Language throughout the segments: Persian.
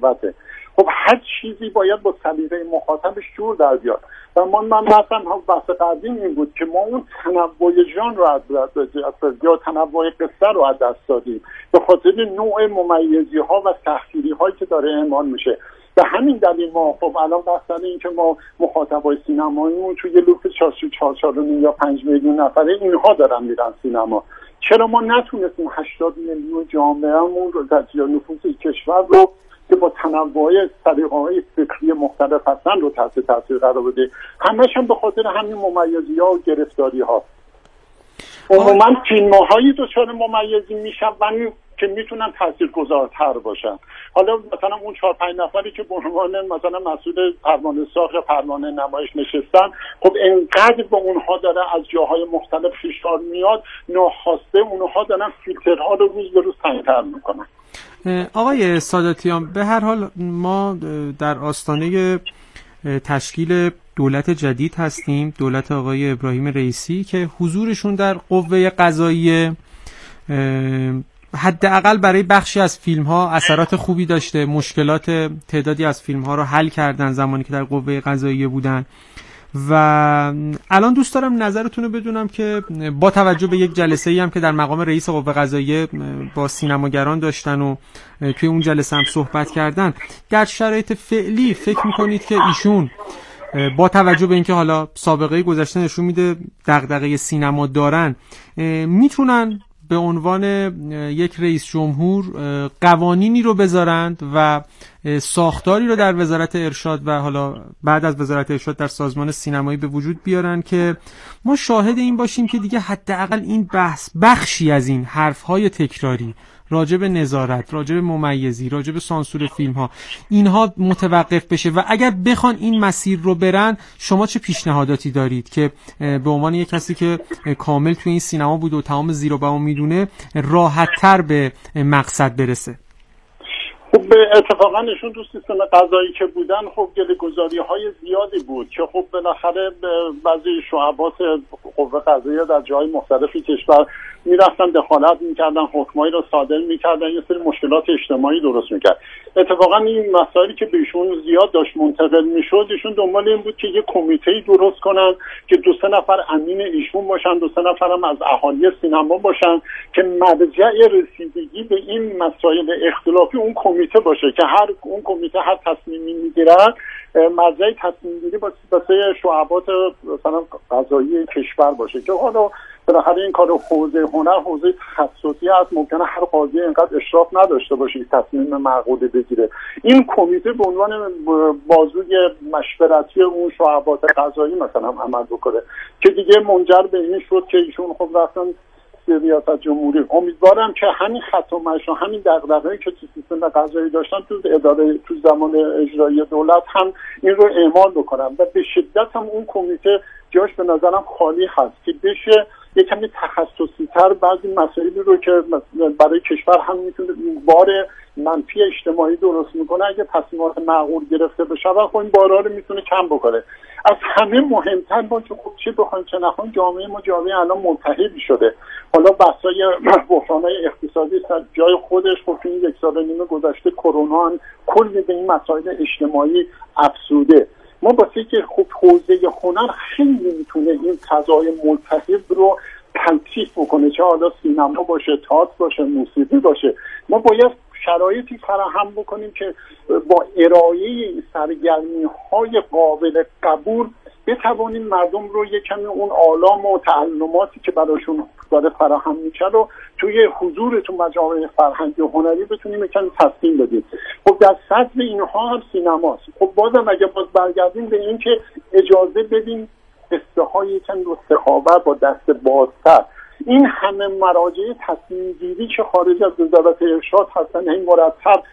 خلوته. خب هر چیزی باید با سلیقه مخاطبش جور در بیاد و من مثلا بحث قدیم این بود که ما اون تنوع ژانر رو از یا تنوع قصه رو از دست دادیم به خاطر نوع ممیزی ها و سختگیری هایی که داره اعمال میشه. به همین دلیل ما خب الان بحث این که ما مخاطبای سینماییمون توی یه لوپ 4.5 یا 5 میلیون نفره اینها دارن میرن سینما. چرا ما نتونستیم 80 میلیون جامعهمون رو در نفوذ کشور رو که با تنوع سلیقه‌های فکری مختلف هستن رو تحت تاثیر قرار بده؟ همش هم به خاطر همین ممیزی‌ها و گرفتاری‌ها. عموما فیلم‌هایی دچار ممیزی میشن که میتونن تاثیرگذارتر باشن. حالا مثلا اون 4-5 نفری که به عنوان مثلا مسئول پروانه ساخت یا پروانه نمایش نشستن، خب انقدر به اونها داره از جاهای مختلف فشار میاد، ناخواسته اونها دارن فیلترها رو روز به روز تنگ‌تر میکنن. آقای ساداتیان، به هر حال ما در آستانه تشکیل دولت جدید هستیم، دولت آقای ابراهیم رئیسی، که حضورشون در قوه قضاییه حداقل برای بخشی از فیلم ها اثرات خوبی داشته. مشکلات تعدادی از فیلم ها رو حل کردن زمانی که در قوه قضاییه بودن. و الان دوست دارم نظرتون رو بدونم که با توجه به یک جلسه‌ای هم که در مقام رئیس قوه قضاییه با سینماگران داشتن و توی اون جلسه هم صحبت کردن، در شرایط فعلی فکر میکنید که ایشون با توجه به اینکه حالا سابقه گذشته نشون میده دغدغه سینما دارن، میتونن به عنوان یک رئیس جمهور قوانینی رو بذارند و ساختاری رو در وزارت ارشاد و حالا بعد از وزارت ارشاد در سازمان سینمایی به وجود بیارن که ما شاهد این باشیم که دیگه حداقل این بخشی از این حرفهای تکراری راجع به نظارت، راجع به ممیزی، راجع به سانسور فیلم ها، اینها متوقف بشه. و اگر بخوان این مسیر رو برن، شما چه پیشنهاداتی دارید که به عنوان یک کسی که کامل توی این سینما بود و تمام زیر و بم میدونه راحت تر به مقصد برسه؟ خب اتفاقا ایشون تو سیستم قضایی که بودن خب گله‌گذاری‌های زیادی بود که خب بالاخره بعضی شعبات قوه قضاییه در جای مختلفی کشور میرفتن دخالت میکردن، حکمایی رو صادر میکردن، یه سری مشکلات اجتماعی درست میکرد. اتفاقا این مسائلی که بهشون زیاد داشت منتقل میشد، ایشون دنبال این بود که یه کمیته‌ای درست کنن که 2-3 نفر امین ایشون باشن، 2-3 نفر هم از اهالی سینما باشن که مرجع رسیدگی به این مسائل اختلافی اون کمیته باشه که اون کمیته هر تصمیمی میگیره مرجع تصمیم گیری واسه شعبات مثلا قضایی کشور باشه که حالا بالاخره این کار حوزه هنر حوزه تخصصی هست، ممکنه هر قاضی اینقدر اشراف نداشته باشه تصمیم معقولی بگیره. این کمیته به عنوان بازوی مشورتی اون شعبات قضایی مثلا عمل بکنه که دیگه منجر به این شد که ایشون خب رفتن ریاست جمهوری. امیدوارم که همین خط و مشی، همین دغدغه‌ای که تو سیستم قضایی داشتن تو اداره تو زمان اجرایی دولت هم این رو اعمال بکنن و به شدت هم اون کمیته جاش به نظرم خالی هست که بشه یک کمی تخصصی تر بعضی مسائلی رو که برای کشور هم میتونه بار منفی اجتماعی درست میکنه اگه تصمیمات معقول گرفته بشه و خب این بارها رو میتونه کم بکنه. از همه مهمتر با که خب چه بخوایم چه نخوایم جامعه ما جامعه الان متحدی شده. حالا بحثای بحرانای اقتصادی سر جای خودش، خب تو این 1.5 سال گذشته کرونا کلی به این مسائل اجتماعی افزوده. ما واسه که خب حوزه هنر خیلی میتونه این فضای ملتهب رو تلطیف بکنه، چه حالا سینما باشه، تئاتر باشه، موسیقی باشه. ما باید شرایطی فراهم بکنیم که با ارائه سرگرمی‌های قابل قبول بتوانیم مردم رو یک کمی اون آلام و تعلماتی که براشون داره فراهم میشه رو توی حضور تو مجامع فرهنگی و هنری بتونیم یک کمی تسکین بدیم. خب در صدر اینها هم سینماست. خب بازم اگه برگردیم به این که اجازه بدیم قصه های یکم رو سخاوت با دست بازتر، این همه مراجع تصمیم گیری که خارج از وزارت ارشاد هستن این مرتب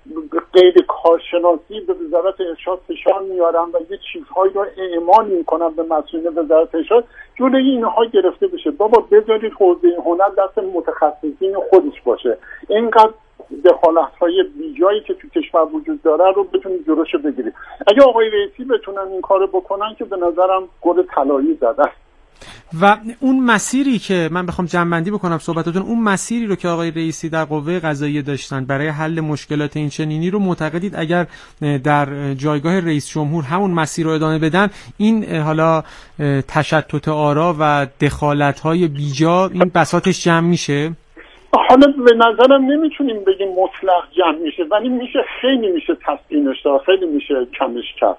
قید کارشناسی به وزارت ارشاد فشار میارن و یه چیزهایی رو اعمال میکنن به مسئولین وزارت ارشاد، جلوی اینها گرفته بشه. بابا بذارید حوزه هنر دست متخصصین خودش باشه. اینقدر دخالت‌های بیجایی که تو کشور وجود داره رو بتونید جلوش بگیرید. اگه آقای رئیسی بتونن این کارو بکنن که به نظرم گل طلایی زدن. و اون مسیری که من بخوام جمع‌بندی بکنم صحبتاتون، اون مسیری رو که آقای رئیسی در قوه قضاییه داشتن برای حل مشکلات این چنینی رو معتقدید اگر در جایگاه رئیس جمهور همون مسیر رو ادامه بدن، این حالا تشتت آرا و دخالت‌های بیجا این بساطش جمع میشه؟ حالا به نظرم نمیتونیم بگیم مطلق جمع میشه، ولی خیلی میشه تسکینش داد، خیلی میشه کمش کرد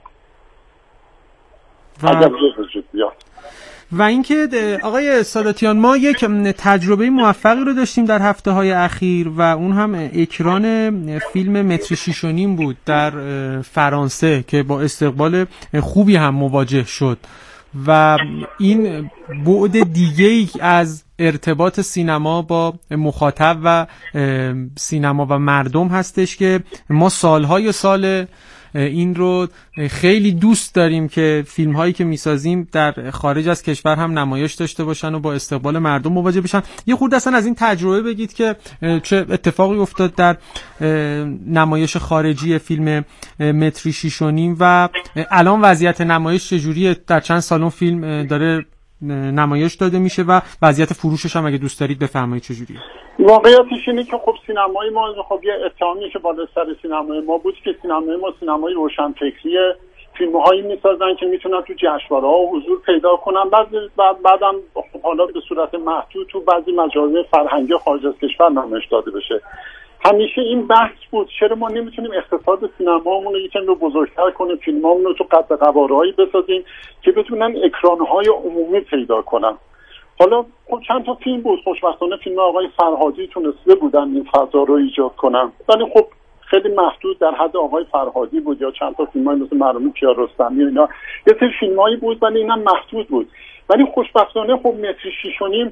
اگر وجود بیاد. و اینکه آقای ساداتیان ما یک تجربه موفقی رو داشتیم در هفته‌های اخیر و اون هم اکران فیلم متر 6.5 بود در فرانسه که با استقبال خوبی هم مواجه شد و این بعد دیگه‌ای از ارتباط سینما با مخاطب و سینما و مردم هستش که ما سالهای سال این رو خیلی دوست داریم که فیلم هایی که میسازیم در خارج از کشور هم نمایش داشته باشن و با استقبال مردم مواجه بشن. یه خورده اصلا از این تجربه بگید که چه اتفاقی افتاد در نمایش خارجی فیلم متر 6.5 و الان وضعیت نمایش چجوریه، در چند سالن فیلم داره نمایش داده میشه و وضعیت فروشش هم اگه دوست دارید بفرمایید چجوریه. واقعیتش اینه که خب سینمای ما خب یه اتهامی که بالا سر سینمای ما بود که سینمای ما سینمای روشنفکریه، فیلم‌هایی می‌سازن که میتونن تو جشنواره‌ها حضور پیدا کنن، بعدم حالا به صورت محدود تو بعضی مجامع فرهنگی خارج از کشور نمایش داده بشه. همیشه این بحث بود چرا ما نمیتونیم اقتصاد سینمامون رو یکم رو بزرگتر کنیم، فیلمامون رو تو قد قواره‌ای بسازیم که بتونن اکران‌های عمومی پیدا کنن. حالا خب چند تا فیلم بود، خوشبختانه فیلم آقای فرهادی تونسته بودن این فضا رو ایجاد کنن، ولی خب خیلی محدود در حد آقای فرهادی بود، یا چند تا فیلمای مثل مرحوم کیارستمی و اینا یه سری فیلمایی بود ولی اینم محدود بود. ولی خوشبختانه خب متر 6.5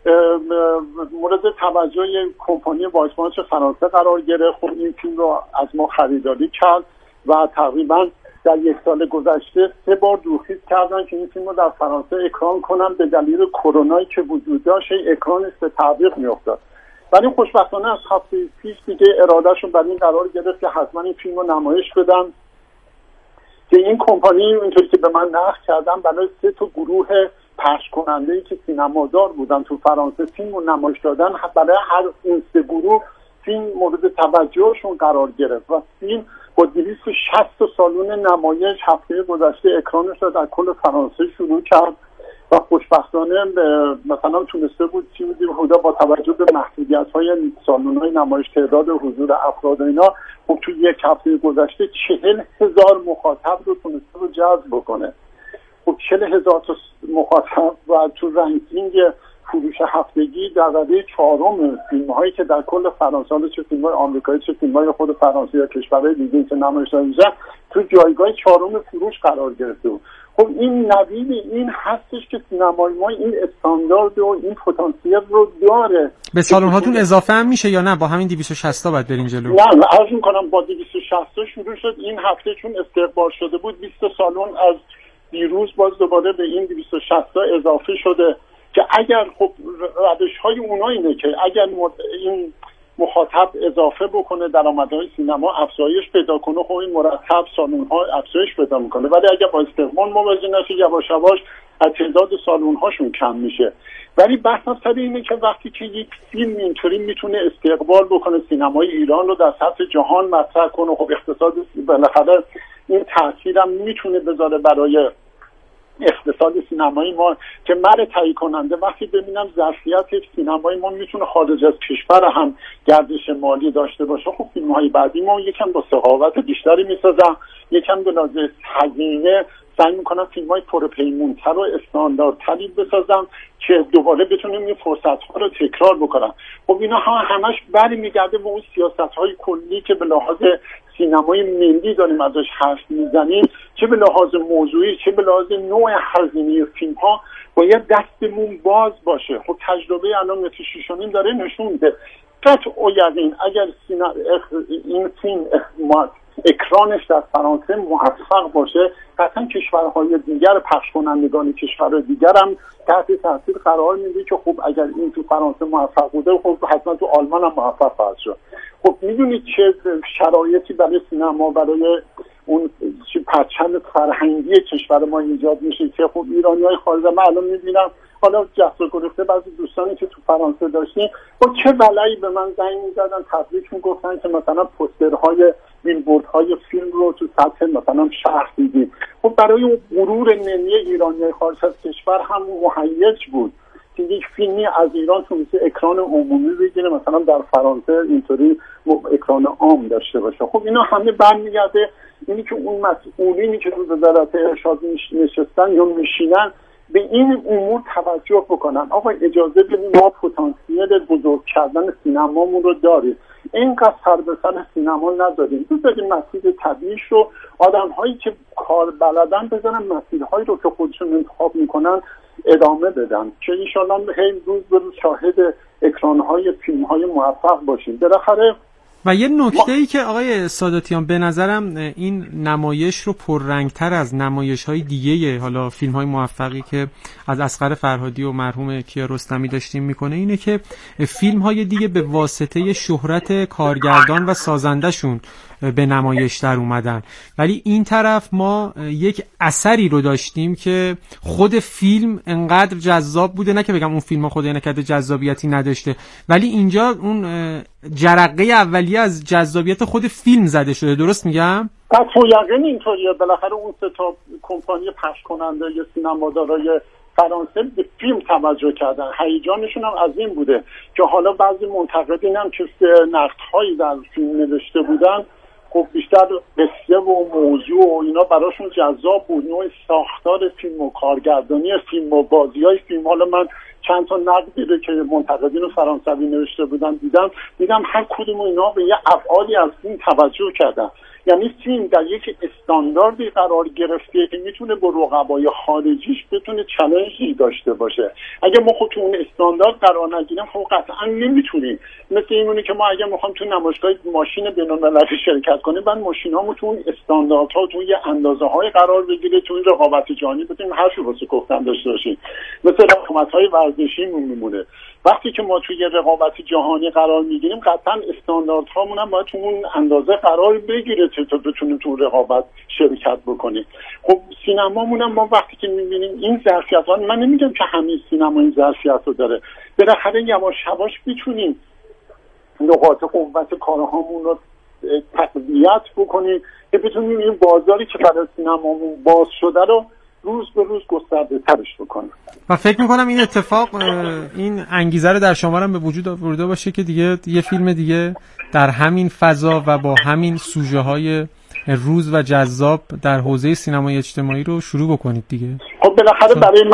مورد توجه کمپانی وایسمانچ فرانسه قرار گرفت. خب این فیلم رو از ما خریداری کرد و تقریبا در یک سال گذشته 3 بار دوخیز کردن که این فیلم رو در فرانسه اکران کنن. به دلیل کرونایی که وجود داشت اکرانش به تعویق میافتاد، ولی خوشبختانه از هفته پیش دیگه ارادهشون بر این قرار گرفت که حتما این فیلم رو نمایش بدن که این کمپانی اینطوری که به من نقل کردن برای 3 تا گروه پخش کننده‌ای که سینمادار بودن تو فرانسه فیلم رو نمایش دادن، برای هر این 3 گروه فیلم مورد توجهشون قرار گرفت و فیلم با 260 سالن نمایش هفته گذشته اکرانش رو در کل فرانسه شروع کرد و خوشبختانه مثلا تونسته بود چی بودیم خدا با توجه به محدودیت‌های سالن‌های نمایش تعداد حضور افراد اینا خب تو یک هفته گذشته 40,000 مخاطب رو تونسته رو جذب بکنه. خب 40,000 تا مخاطب و تو رنکینگ فروش هفتگی در رده 4 فیلم‌هایی که در کل فرانسه، چه فیلم‌های آمریکایی چه فیلم‌های خود فرانسه یا کشورهای دیگه که نمایش دادن تو جایگاه 4 فروش قرار گرفته بود. خب این نوید این هستش که سینمای ما این استاندارد و این پتانسیل رو داره. به سالن‌هاتون اضافه هم میشه یا نه با همین 260 تا باید بریم جلو؟ نه عرض می‌کنم با 260 شروع شد. این هفته چون استقبال شده بود 20 سالن از دیروز باز دوباره به این 260 اضافه شده که اگر خب روش‌های اونا اینه که اگر این مخاطب اضافه بکنه درآمدهای سینما افزایش پیدا کنه خب این مرتب سالن‌ها افزایش پیدا میکنه، ولی اگر با استقبال مواجه نشه یواش یواش از تعداد سالن‌هاشون کم میشه. ولی بحث سر اینه که وقتی که یک فیلم اینطوری میتونه استقبال بکنه سینمای ایران رو در سطح جهان مطرح کنه، خب اقتصاد بالاخره این تاثیر هم میتونه بذاره برای اقتصاد سینمایی ما که من تهیه کننده وقتی ببینم ظرفیت سینمایی ما میتونه خارج از کشور هم گردش مالی داشته باشه، خب فیلم‌های بعدی ما یکم با سخاوت بیشتری میسازم، یکم به لحاظ هزینه سعی میکنم فیلم‌های پرپیمونتر و استانداردتری بسازم که دوباره بتونیم این فرصت‌ها رو تکرار بکنم. خب اینا همش برمیگرده به اون سیاست‌های کلی که به لحاظ سینمای ملی داریم ازش حرف میزنیم، چه به لحاظ موضوعی چه به لحاظ نوع هزینه فیلم‌ها باید دستمون باز باشه. خب تجربه الان متر 6.5 داره نشون میده قطع و یقین اگر این فیلم اکرانش در فرانسه موفق باشه قطعا کشورهای دیگر پخش کنندگان کشورهای دیگر هم تحت تاثیر قرار میده که خب اگر این تو فرانسه موفق بوده خب حتما تو آلمان هم موفق خواهد شد. خب میدونید چه شرایطی برای سینما برای اون پرچم فرهنگی کشور ما ایجاد میشه که خب ایرانی‌های خارج من الان می‌بینم، حالا جست و گریخته بعضی دوستانی که تو فرانسه داشتیم با چه بلایی به من زنگ می‌زدن، تبریک میگفتن که مثلا پوسترهای بیلبوردهای فیلم رو تو سطح مثلا شهر دیدیم. خب برای اون غرور ملی ایرانی‌های خارج از کشور هم مهیج بود که یک فیلمی از ایران تو مثل اکران عمومی بگیره، مثلا در فرانسه اینطوری اکران عام داشته باشه. خب اینا همه برمیگرده اینی که اون مسئولینی که رو وزارت ارشاد نشستن یا میشینن به این امور توجه بکنن. آقا اجازه بدید، ما پتانسیل بزرگ کردن سینمامون رو داریم، اینقدر سر به سر سینما نداریم. بذاریم مسیر طبیعیش رو آدم‌هایی که کار بلدن بذارن مسیرهایی رو که خودشون انتخاب میکنن ادامه بدن که انشالله روز به روز شاهد اکران‌های فیلم‌های موفق باشیم. بالاخره و یه نکته‌ای که آقای ساداتیان به نظرم این نمایش رو پررنگ‌تر از نمایش‌های دیگه حالا فیلم‌های موفقی که از اصغر فرهادی و مرحوم کیا رستمی داشتیم میکنه اینه که فیلم‌های دیگه به واسطه شهرت کارگردان و سازندشون به نمایش در اومدن، ولی این طرف ما یک اثری رو داشتیم که خود فیلم انقدر جذاب بوده، نه که بگم اون فیلم خود نکرده جذابیتی نداشته، ولی اینجا اون جرقه اولیه از جذابیت خود فیلم زده شده. درست میگم؟ قطع یقین اینطوریه. بالاخره اون سه تا کمپانی پخش کننده یا سینمادارای فرانسه به فیلم توجه کردن. هیجانشون هم از این بوده که حالا بعضی منتقدین هم که نقدهایی در فیلم نوشته بودن خب بیشتر قصه و موضوع و اینا براشون جذاب بود، نوع ساختار فیلم و کارگردانی فیلم و بازی‌های فیلم. حالا من چند تا نقدی رو که منتقدین فرانسوی نوشته بودن دیدم هر کدوم اینا به یه ابعادی از فیلم توجه کردن. یعنی فیلم در یک استانداردی قرار گرفته که میتونه با رقبای خارجیش بتونه چالشی داشته باشه. اگه ما خود تو اون استاندارد قرار نگیریم خب قطعا نمیتونیم. مثل اینونه که ما اگه میخوام تو نمایشگاه ماشین بین‌المللی شرکت کنیم، بعد ماشینامون تو اون استانداردها تو یه اندازه‌های قرار بگیره، تو این رقابت جهانی بتونیم هر چی واسه گفتن داشته باشیم. مثل رقابت‌های ورزشی میمونه. وقتی که ما توی رقابت جهانی قرار میگیریم قطعا استانداردهامون هم باید تو اون اندازه قرار بگیره تا بتونیم تو رقابت شرکت بکنیم. خب سینمامون هم ما وقتی که میبینیم این ظرفیت‌ها، من نمیگم که همین سینما این ظرفیت رو داره، بالاخره یواش یواش میتونیم نقاط قوت کارهامون رو تقویت بکنیم که بتونیم این بازاری که برای سینمامون باز شده رو روز به روز گسترده ترش بکنم. و فکر میکنم این اتفاق این انگیزه رو در شما هم به وجود آورده باشه که دیگه یه فیلم دیگه در همین فضا و با همین سوژه های روز و جذاب در حوزه سینمای اجتماعی رو شروع بکنید دیگه. خب بالاخره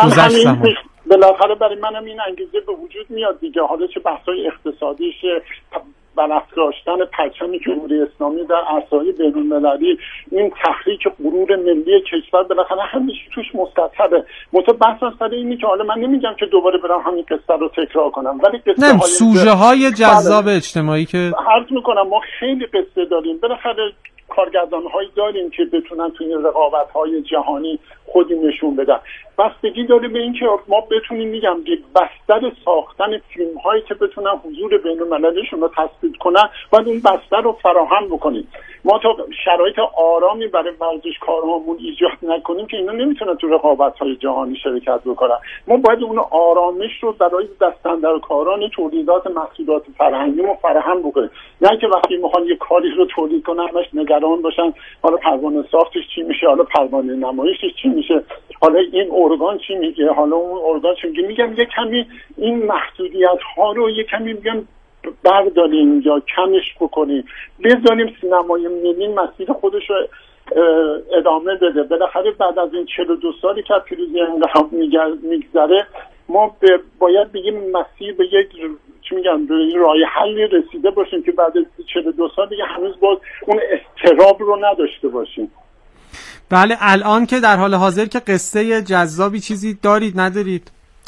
برای من هم این انگیزه به وجود میاد دیگه. حالا چه بحث‌های اقتصادیش، برافراشتن پرچم جمهوری اسلامی در عرصه‌های بین‌المللی، این تحریک غرور ملی کشور، بالاخره همیشه توش مستطره. بحث سر اینی که حالا من نمیگم که دوباره برام همین قصه رو تکرار کنم، ولی قصه سوژه‌های جذاب اجتماعی که عرض می‌کنم ما خیلی قصه داریم. بالاخره کارگردان‌هایی داریم که بتونن توی این رقابت‌های جهانی خودی نشون بدن. بستگی داره به این که ما بتونیم میگم یک بستر ساختن فیلم‌هایی که بتونن حضور بین‌المللیشون رو تثبیت کنن، باید اون بستر رو فراهم بکنیم. ما تا شرایط آرامی برای ورزشکارامون ایجاد نکنیم که اینا نمیتونن تو رقابت‌های جهانی شرکت بکنن. ما باید اون آرامش رو برای دستاندرکاران تولیدات محصولات فرهنگیمون فراهم بکنیم. نه که وقتی میخوان یه کاری رو تولید کنن همش نگران باشن حالا پروانه ساختش چی میشه، حالا پروانه نمایشش چی میشه، حالا این ارگان چی میگه، حالا اون ارگان چی میگه. میگم یه کمی این محدودیت‌ها رو یه کمی میگم برداریم یا کمش بکنیم، بذاریم سینمای ملی مسیر خودش رو ادامه بده. بالاخره بعد از این 42 سالی که پیروزی انقلاب میگذره ما باید بگیم مسیر به یک راه حلی رسیده باشیم که بعد از 42 سال دیگه هنوز باز اون اضطراب رو نداشته باشیم. بله، الان که در حال حاضر که قصه جذابی چیزی دارید ندارید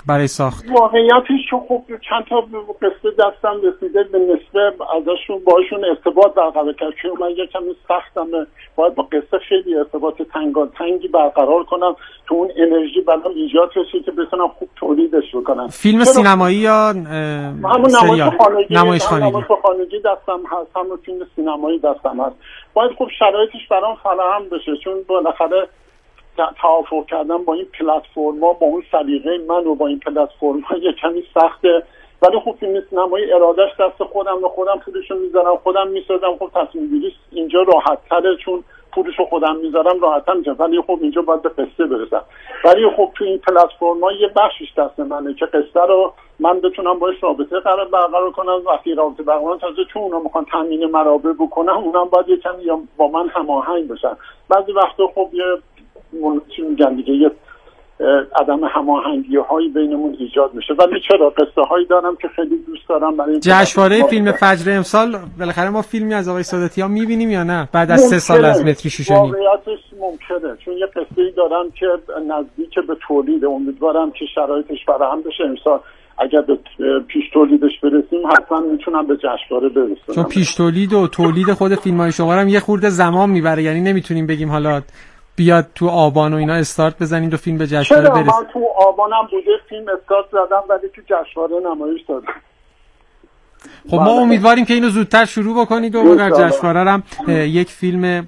برای ساخت؟ واقعیتش که خب چند تا قصه دستم رسیده به نسبه ازشون باشون ارتباط برقرار کرد، چون من یه کمی سختم، باید با قصه خیلی ارتباط تنگی برقرار کنم تو اون انرژی برام ایجاد بشه که بتونم خوب تولیدش بکنم. فیلم سینمایی یا همون نمایش خانگی دستم هست، همون فیلم سینمایی دستم هست. باید خب شرایطش برام فراهم بشه، چون بالاخره توافق کردن با این پلتفرما، با اون سلیقه من و با این پلتفرما یه کمی سخته، ولی خب فیلم سینمایی ارادهش دست خودم و خودم پولشو میذارم، خودم میسازم. خب تصمیم گیریش اینجا راحت تره، چون پولشو خودم میذارم راحت میشه، ولی خب اینجا باید به قصه برسم. ولی خب تو این پلتفرما یه بخشش دست منه که قصه رو من بتونم باش رابطه برقرار کنم. وقتی رابطه برقرار تازه چون اونا میخوان تامین منابع بکنم، اونم باید یه کمی با من هماهنگ بشن. بعضی وقتا خب یه چی میگن دیگه، یه عدم هماهنگی هایی بینمون ایجاد میشه. ولی چرا قصه هایی دارم که خیلی دوست دارم. برای جشنواره فیلم فجر امسال بالاخره ما فیلمی از آقای ساداتیان میبینیم یا نه بعد از 3 سال از متری شیشانی؟ واقعیتش ممکنه، چون یه قصه‌ای دارم که نزدیک به تولید، امیدوارم که شرایطش فراهم بشه امسال. اگر به پیش تولیدش برسیم حتما میتونم به جشنواره برسونم، چون پیش تولید و تولید خود فیلم‌های شما هم یه خورده زمان میبره، یعنی نمیتونیم بگیم حالا بیاد تو آبان و اینا استارت بزنید و فیلم به جشنواره برسه. من تو آبانم بوده فیلم استارت زدم، ولی تو جشنواره نمایش دادم. خب ما امیدواریم که اینو زودتر شروع بکنید و در جشنواره هم یک فیلم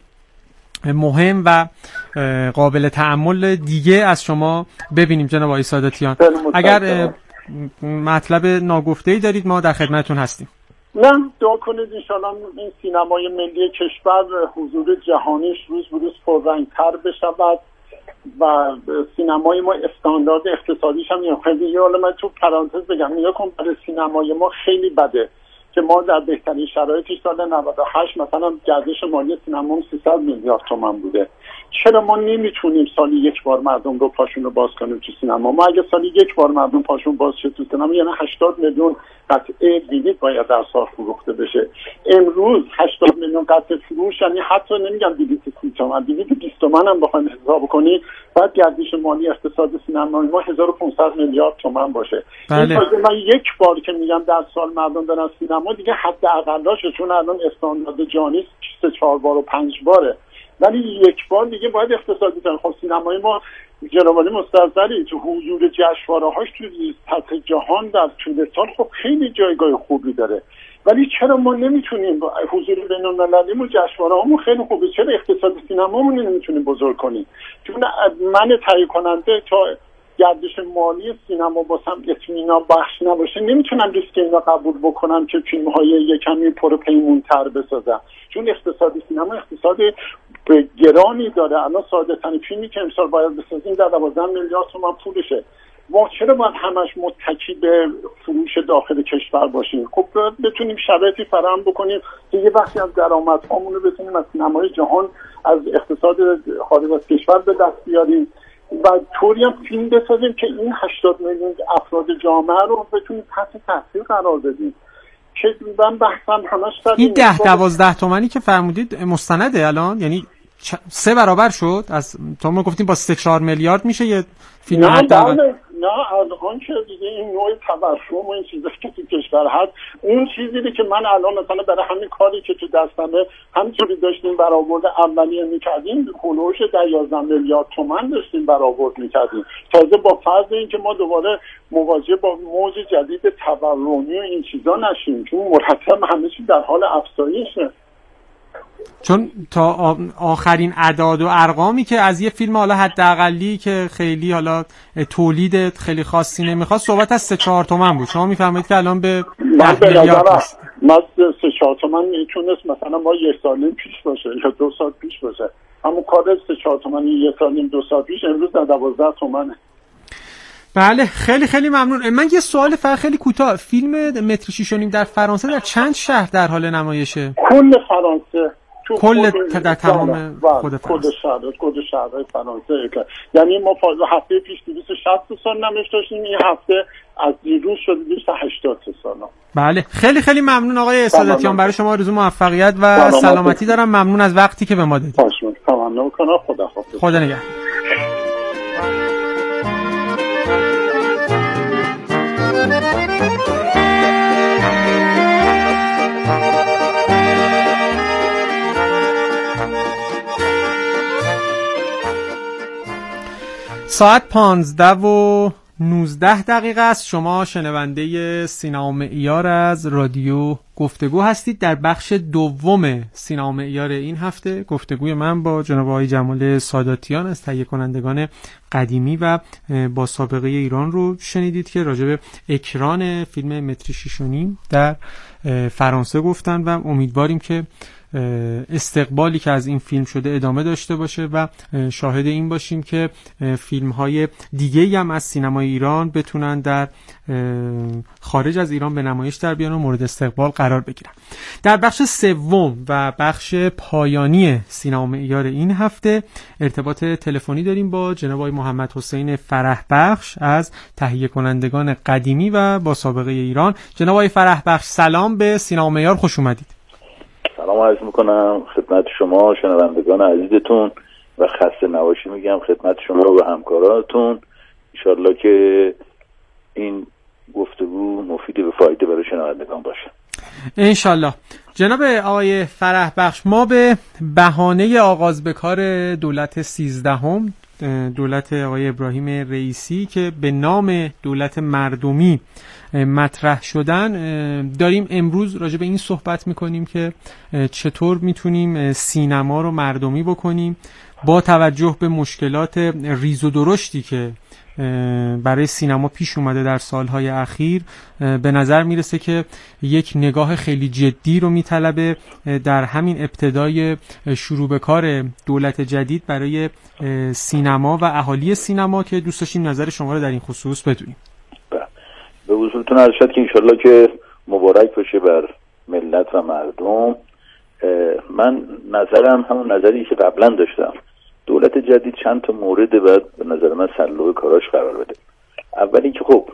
مهم و قابل تأمل دیگه از شما ببینیم جناب آقای ساداتیان. اگر مطلب ناگفته‌ای دارید ما در خدمتتون هستیم. نه، دعا کنید انشاءالله این سینمای ملی کشور حضور جهانیش روز به روز پررنگ‌تر بشود و سینمای ما استاندارد اقتصادیش هم خیلی. حالا من تو پرانتز بگم نگاه کن، برای سینمای ما خیلی بده که ما در بهترین شرایطش سال 98 مثلا گردش مالی سینما 300 میلیارد تومان بوده. چرا ما نمیتونیم سالی یک بار مردم رو پاشون رو باز کنیم تو سینما؟ ما اگه سالی یک بار مردم پاشون باز شه تو سینما، یعنی 80 میلیون قطعه بلیط باید در سال فروخته بشه. امروز 80 میلیون قطعه فروش، یعنی حتی نمیگم بلیط 30 تومن، بلیط 20 تومن هم بخوایم حساب کنیم بعد گردش مالی اقتصاد سینمای ما 1500 میلیارد تومان باشه. بله. این من یک بار که میگم در سال مردم برن سینما دیگه حداقلشه، چون الان استاندارد جهانی 3-4 بار و 5 باره، ولی یک بار دیگه باید اقتصادی کنه. خب سینمای ما جناب عالی مستظری تو حضور جشنواره‌هاش تو سطح جهان در طول سال خب خیلی جایگاه خوبی داره، ولی چرا ما نمیتونیم حضور بین‌المللیمون جشنواره‌هامون خیلی خوبه، چرا اقتصاد سینمامون نمیتونیم بزرگ کنیم؟ چون من تهیه کننده تا گردش مالی سینما باسم اطمینان بخش نباشه نمیتونم ریسک اینا قبول بکنم که فیلم‌های یک کمی پرپیمون‌تر بسازم، چون اقتصاد سینما اقتصاد گرانی داره. الان ساده ترین فیلمی که امسال باید بسازیم در 12 میلیارد تومان پولشه. ما چرا باید همش متکی به فروش داخل کشور باشیم؟ خب بتونیم شرایطی فراهم بکنیم که یه بخشی از درآمدهامون رو بتونیم از سینمای جهان، از اقتصاد خارج از کشور به دست بیاریم و طوری هم فیلم بسازیم که این 80 میلیون افراد جامعه رو بتونیم تحت تاثیر قرار بدیم. که من بحثم همش این 10-12 تومانی که فرمودید مستنده الان، یعنی 3 برابر شد از تا ما گفتیم با 3-4 میلیارد میشه یه فیلم حداقل. نه الان که دیگه این نوع تورم و این چیزا که تو کشور هست، اون چیزی که من الان مثلا برای همین کاری که تو دستمه همینطوری داشتیم برآورد اولیه میکردیم، هولوش 11 میلیارد تومان داشتیم برآورد میکردیم، تازه با فرض اینکه ما دوباره مواجه با موج جدید تورمی و این چیزا نشیم، چون مرتب همه چیز در حال افزایشه. چون تا آخرین اعداد و ارقامی که از یه فیلم حالا حداقلی که خیلی حالا تولید خیلی خاصی نمیخواد صحبت از 3-4 تومن بود، شما میفرمایید که الان به 10 میلیارد است. من 3-4 تومن میتونست مثلا ما 1 سال پیش باشه یا 2 سال پیش باشه، اما کار 3-4 تومن 1 سال 2 سال پیش امروز در 12 تومنه. بله خیلی خیلی ممنون. من یه سوال خیلی کوتاه، فیلم متر 6.5 در فرانسه در چند شهر در حال نمایشه؟ کل فرانسه، کل در تمام خود فرانسه، کل شهرهای فرانسه. یعنی ما هفته پیش 260 سال نمایش داشتیم، این هفته از دیروز شده 280 سال. بله خیلی خیلی ممنون آقای ساداتیان، برای شما آرزوی موفقیت و سلامتی دارم. ممنون از وقتی که به ما دادید. ممنون کنم. خدا نگهدار. ساعت 15:19 است. شما شنونده سینما معیار از رادیو گفتگو هستید. در بخش دوم سینما معیار این هفته گفتگوی من با جناب آقای جمال ساداتیان از تهیه کنندگان قدیمی و با سابقه ایران رو شنیدید که راجع به اکران فیلم متری 6.5 در فرانسه گفتن و امیدواریم که استقبالی که از این فیلم شده ادامه داشته باشه و شاهد این باشیم که فیلم‌های دیگه‌ای هم از سینمای ایران بتونن در خارج از ایران به نمایش در بیان و مورد استقبال قرار بگیرن. در بخش سوم و بخش پایانی سینما معیار این هفته ارتباط تلفنی داریم با جناب آقای محمد حسین فرح بخش از تهیه کنندگان قدیمی و با سابقه ایران. جناب آقای فرح بخش، سلام، به سینما معیار خوش اومدید. سلام عرض میکنم خدمت شما شنوندگان عزیزتون و خسته نباشید میگم خدمت شما و همکاراتون. انشالله که این گفتگو مفید و فایده برای شنوندگان باشه انشالله. جناب آقای فرح بخش، ما به بهانه آغاز به کار دولت 13 دولت آقای ابراهیم رئیسی که به نام دولت مردمی مطرح شدن داریم امروز راجع به این صحبت میکنیم که چطور میتونیم سینما رو مردمی بکنیم با توجه به مشکلات ریز و درشتی که برای سینما پیش اومده در سالهای اخیر. به نظر میرسه که یک نگاه خیلی جدی رو میطلبه در همین ابتدای شروع به کار دولت جدید برای سینما و اهالی سینما که دوست داشتیم نظر شما رو در این خصوص بدونیم. به وصولتون عرض شد که انشالله که مبارک باشه بر ملت و مردم. من نظرم همون نظری که قبلا داشتم. دولت جدید چند تا مورد باید به نظر من سلوه کاراش قرار بده. اولی که خب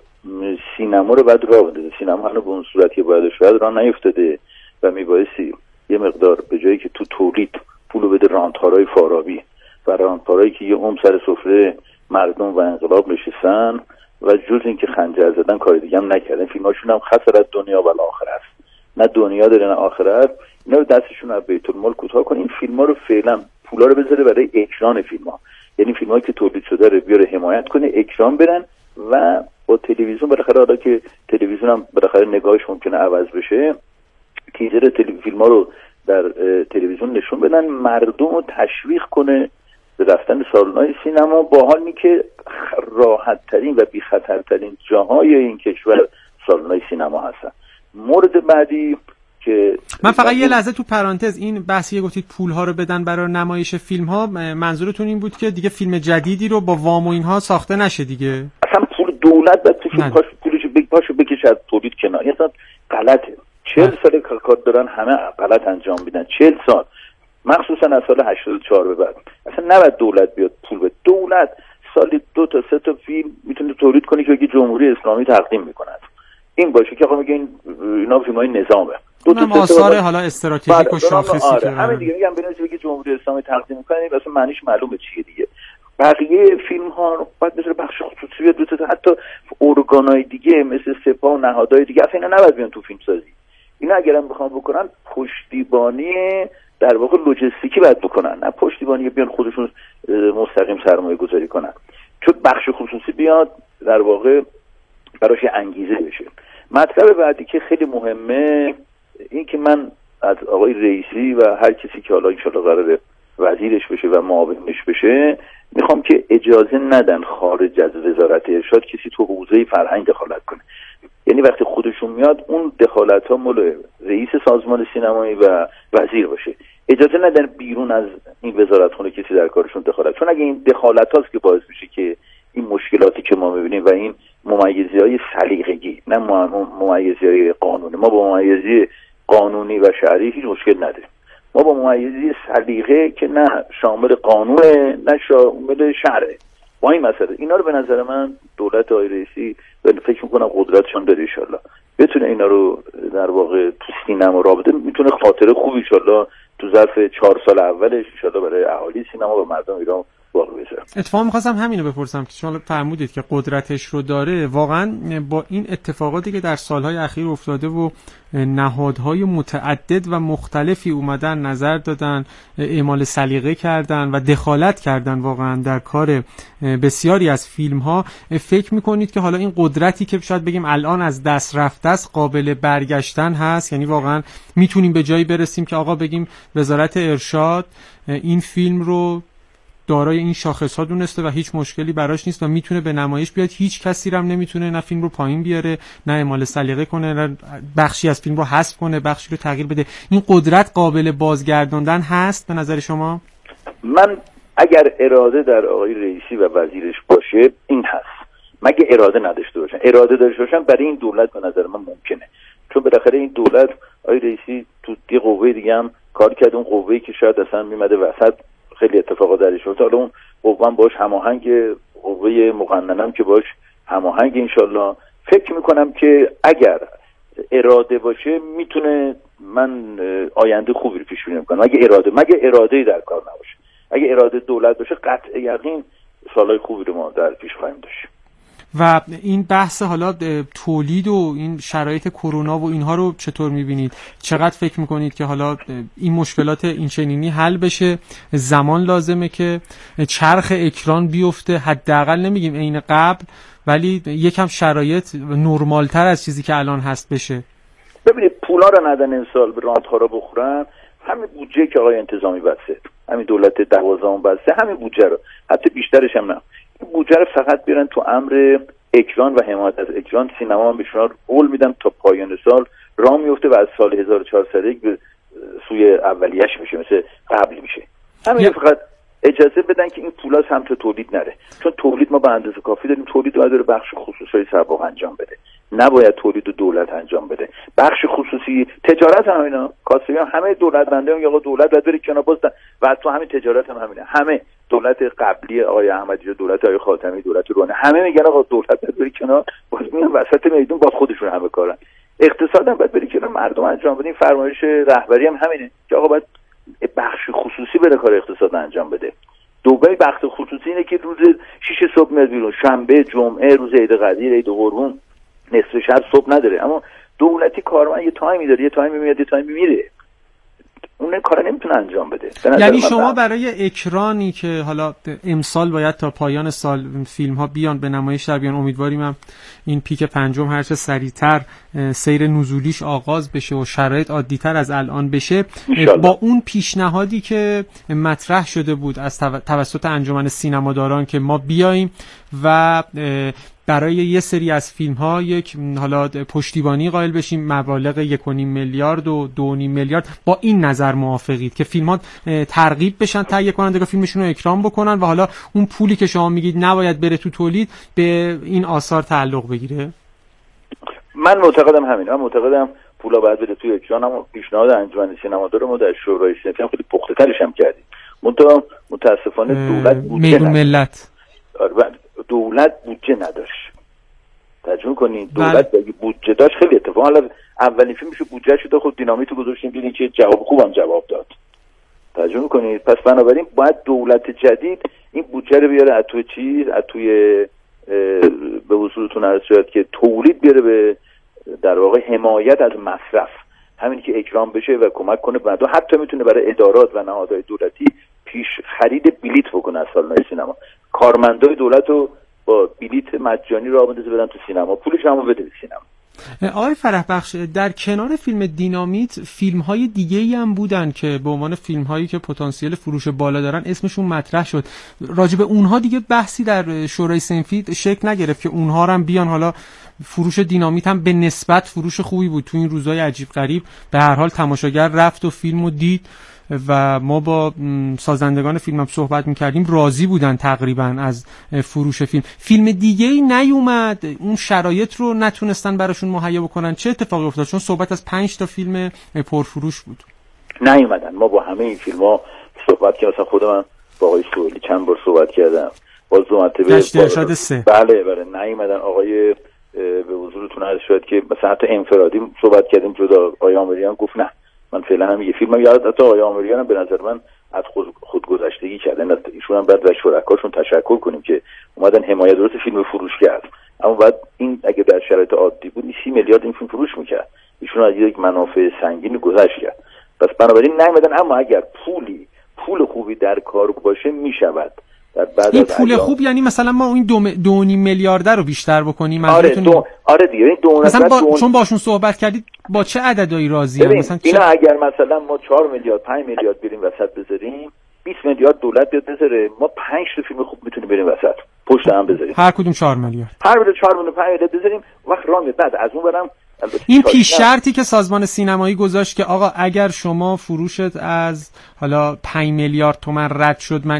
سینما رو باید راه بده. سینما هنوز به اون صورتی باید شاید راه نیفتاده و میبایستی یه مقدار به جایی که تو تولید پولو بده راندخارای فارابی و راندخارایی که یه سر سفره مردم و انقلاب نشستن و جز این که خنجر زدن کار دیگه هم نکردن. فیلماشون هم خسارت دنیا و آخرت، نه دنیا داره نه آخرت. اینا رو دستشون از بیت المال کوتاه کنه. این فیلم‌ها رو فعلا پولا رو بذاره برای اکران فیلم‌ها، یعنی فیلم‌هایی که تولید شده رو بیاره حمایت کنه، اکران برن و با تلویزیون بالاخره حالا که تلویزیون هم بالاخره نگاهش ممکنه عوض بشه، تیزر فیلم‌ها رو در تلویزیون نشون بدن، مردم رو تشویق کنه به رفتن سالن‌های سینما، با حالی که راحت‌ترین و بی‌خطرترین جاهای این کشور سالن‌های سینما هستن. مورد بعدی که من فقط یه لحظه تو پرانتز، این بحثی گفتید پول‌ها رو بدن برای نمایش فیلم‌ها، منظورتون این بود که دیگه فیلم جدیدی رو با وام و اینها ساخته نشه دیگه؟ اصلا پول دولت بعد تو فیلم‌هاش پولشو بکشه از تولید کنار. اصلا غلطه. 40 سال کار دارن، همه غلط انجام میدن. 40 سال مخصوصا از سال 84 به بعد اصلا نباید دولت بیاد پول بده. دولت سالی 2 تا 3 تا فیلم میتونه تولید کنه که بگه جمهوری اسلامی تقدیم میکنه. این باشه که آقا میگه اینا فیلمای نظامه. دو تا آثار حالا استراتژیک و شاخصی که همین دیگه میگم بنویسه بگه جمهوری اسلامی تقدیم میکنه، اصلا معنیش معلومه چیه دیگه. بقیه فیلم ها رو باید بذاره بخش خصوصی بیاد، حتی ارگانای دیگه مثل سپاه و نهادهای دیگه اصلا اینا نباید بیان تو فیلم سازی. اینا اگرم بخوام بکنن پشتیبانی در واقع لوجستیکی باید بکنن، نه پشتیبانی بیان خودشون مستقیم سرمایه گذاری کنن. چون بخش خصوصی بیاد در واقع براش انگیزه بشه. مطلب بعدی که خیلی مهمه این که من از آقای رئیسی و هر کسی که حالا انشالله قراره وزیرش بشه و معاونش بشه میخوام که اجازه ندن خارج از وزارت ارشاد کسی تو حوزه فرهنگ دخالت کنه. یعنی وقتی خودشون میاد اون دخالت ها مال رئیس سازمان سینمایی و وزیر باشه. اجازه ندن بیرون از این وزارتخونه کسی در کارشون دخالت، چون اگه این دخالت هاست که باعث میشه که این مشکلاتی که ما میبینیم و این ممیزی‌های سلیقگی، نه ممیزی‌های قانونی، ما با ممیزی قانونی و شرعی هیچ مشکل نداریم. ما با ممیزی سلیقه که نه شامل قانونه نه شامل شرعه، با این مسئله اینا رو به نظر من دولت آقای رئیسی فکر میکنم قدرتشون داره، انشالله بتونه اینا رو در واقع تو سینما را بده، میتونه خاطره خوبی انشالله تو ظرف 4 سال اولش انشالله برای اهالی سینما و مردم ایران باقی بذارم. اتفاقا می‌خواستم همینو بپرسم که شما فرمودید که قدرتش رو داره، واقعا با این اتفاقاتی که در سالهای اخیر افتاده و نهادهای متعدد و مختلفی اومدن نظر دادن، اعمال سلیقه کردن و دخالت کردن واقعا در کار بسیاری از فیلم‌ها، فکر می‌کنید که حالا این قدرتی که شاید بگیم الان از دست رفته است قابل برگشتن هست؟ یعنی واقعا میتونیم به جایی برسیم که آقا بگیم وزارت ارشاد این فیلم رو دارای این شاخص‌ها دونسته و هیچ مشکلی براش نیست و میتونه به نمایش بیاد، هیچ کسی هم نمیتونه نه فیلم رو پایین بیاره، نه اعمال سلیقه کنه، نه بخشی از فیلم رو حذف کنه، بخشی رو تغییر بده. این قدرت قابل بازگرداندن هست به نظر شما؟ من اگر اراده در آقای رئیسی و وزیرش باشه این هست، مگه اراده نداشته باشن. اراده داشته باشن برای این دولت به نظر من ممکنه، چون بالاخره این دولت آقای رئیسی تو یه قوه دیگه هم کار کرد، اون قوه‌ای که شاید اصلا میمده وسط خیلی اتفاقات درش افتاد، حالا اون قوه باش هماهنگ، قوه مقننم که باش هماهنگ انشالله. فکر میکنم که اگر اراده باشه میتونه من آینده خوبی رو پیش بینی کنم. مگه اراده در کار نباشه، اگه اراده دولت باشه قطع یقین سالهای خوبی رو ما در پیش خواهیم داشت. و این بحث حالا تولید و این شرایط کرونا و اینها رو چطور میبینید؟ چقدر فکر میکنید که حالا این مشکلات این چنینی حل بشه؟ زمان لازمه که چرخ اکران بیفته، حداقل نمیگیم عین قبل، ولی یکم شرایط نرمالتر از چیزی که الان هست بشه. ببینید پولا رو ندن این سال به رانت‌ها رو بخورن، همین بودجه که آقای انتظامی بسته، همین دولت 12 بسته، همین بودجه رو، حتی بیشترش هم نه، بودجه رو فقط بیارن تو امر اکران و حمایت از اکران. سینما هم به شما قول میدم تا پایان سال راه میفته و از سال 1401 به سوی اولیه‌اش میشه، مثل قبل میشه. همین فقط اجازه بدن که این پولا سمت تولید نره، چون تولید ما به اندازه کافی داریم. تولید رو داره بخش خصوصی سباق انجام بده، نباید تولید رو دولت انجام بده. بخش خصوصی تجارت هم اینا کاسبی هم همه دولت بنده هم یا دولت باید بره کنار باز و تو همین تجارت هم همینه. همه دولت قبلی آقای احمدی، دولت آقای خاتمی، دولت روحانی، همه میگن آقا دولت باید بره کنار، باز میان وسط میدون باز خودشون همه کارن. اقتصاد هم باید بره کنار، مردم انجام بدین. فرمایش رهبری هم همینه که آقا باید بخش خصوصی بره کار اقتصاد انجام بده. دوباره بخش خصوصی اینه که روز 6 صبح میاد بیرون، شنبه، جمعه، روز عید قدیر، عید قربون، نصف شب صبح نداره. اما دولتی کارمند یه تایمی داره، یه تایمی میاد، یه تایمی میره، اون کارا نمیتونه انجام بده. یعنی شما برای اکرانی که حالا امسال باید تا پایان سال فیلم ها بیان به نمایش در بیان، امیدواریم هم این پیک پنجم هر چه سریعتر سیر نزولیش آغاز بشه و شرایط عادی‌تر از الان بشه، با اون پیشنهادی که مطرح شده بود از توسط انجمن سینماداران که ما بیاییم و برای یه سری از فیلم ها یک حالا پشتیبانی قائل بشیم، مبالغ 1.5 میلیارد و 2.5 میلیارد، با این نظر موافقید که فیلم ها ترغیب بشن تهیه کنندگان فیلمشون رو اکرام بکنن و حالا اون پولی که شما میگید نباید بره تو تولید به این آثار تعلق بگیره؟ من معتقدم همین، من معتقدم پولا باید بره توی اکران. هم پیشنهاد انجمن سینمادار ما در شورای سینما خیلی پخته ترش هم کردیم. متاسفانه دولت بودجه ملت دولت بودجه نداشت. ترجمه کنین دولت اگه بودجه داشت خیلی اتفاقا حالا اولین فیلمشو بودجه شده خود دینامیتو گذاشتیم دیدین که جواب خوبم جواب داد. ترجمه کنین پس بنابراین باید دولت جدید این بودجه رو بیاره از توی چیز، از توی به وصولتون عرض شد که تولید بیاره به در واقع حمایت از مصرف، همین که اکرام بشه و کمک کنه بعدا حتی میتونه برای ادارات و نهادهای دولتی پیش خرید بلیت بکنه از سالن‌های سینما. کارمندای دولت رو با بلیت مجانی راه بندازه بدن تو سینما، پولش هم بده به سینما. آقای فرح بخش، در کنار فیلم دینامیت فیلم‌های دیگه‌ای هم بودن که به عنوان فیلم‌هایی که پتانسیل فروش بالا دارن اسمشون مطرح شد. راجع به اونها دیگه بحثی در شورای صنفی شکل نگرفت که اونها هم بیان؟ حالا فروش دینامیت هم به نسبت فروش خوبی بود تو این روزهای عجیب غریب، به هر حال تماشاگر رفت و فیلمو دید و ما با سازندگان فیلم هم صحبت میکردیم، راضی بودن تقریبا از فروش فیلم. فیلم دیگه ای نیومد، اون شرایط رو نتونستن براشون مهیا بکنن. چه اتفاقی افتاد؟ چون صحبت از 5 تا فیلم پرفروش بود. نیومدن. ما با همه این فیلم ها صحبت کردیم، مثلا خود من با آقای سوئیلی چند بار صحبت کردم، باز دو مرتبه گشت ارشاد 3. بله نیومدن. آقای به حضورتون عرض شد که مثلا حتی انفرادی صحبت کردیم جدا، آقای آمریان گفت نه من فعلا هم یه فیلمم یاد. حتی آقای آمریان هم به نظر من از خودگذشتگی کردن. ایشون هم بعد و شرکاشون تشکر کنیم که اومدن حمایت درست فیلم فروش کرد، اما بعد این اگه در شرایط عادی بود 30 میلیارد این فیلم فروش میکرد. ایشون از یک منافع سنگین گذشت کرد، پس بنابراین نیومدن. اما اگر پول خوبی در کار باشه میشود. این پول خوب یعنی مثلا ما این 2.5 میلیارد رو بیشتر بکنیم؟ آره دیگه این مثلا چون باشون صحبت کردید با چه عددی راضی ان؟ مثلا اینا اگر مثلا ما 4 میلیارد 5 میلیارد بریم وسط بذاریم، 20 میلیارد دولت بیاد بذاره، ما 5 تا فیلم خوب میتونیم بریم وسط پشت هم بذاریم، هر کدوم 4 میلیارد، هر کدوم 4 میلیارد 5 میلیارد بذاریم. وقت راه میاد. بعد از اون برم این پیش شرطی که سازمان سینمایی گذاشت که آقا اگر شما فروشت از حالا 5 میلیارد تومان رد شد، من